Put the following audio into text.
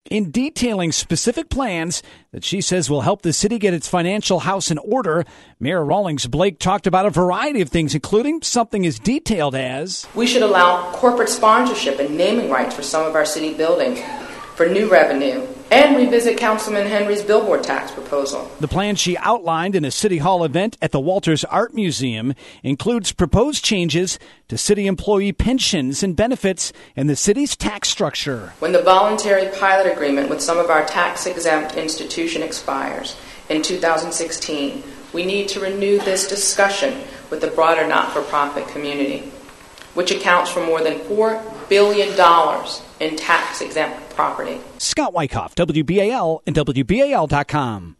In detailing specific plans that she says will help the city get its financial house in order, Mayor Rawlings Blake talked about a variety of things, including something as detailed as we should allow corporate sponsorship and naming rights for some of our city buildings for new revenue, and revisit Councilman Henry's billboard tax proposal. The plan she outlined in a City Hall event at the Walters Art Museum includes proposed changes to city employee pensions and benefits and the city's tax structure. When the voluntary pilot agreement with some of our tax-exempt institution expires in 2016, we need to renew this discussion with the broader not-for-profit community, which accounts for more than $4 billion in tax-exempt property. Scott Wyckoff, WBAL and WBAL.com.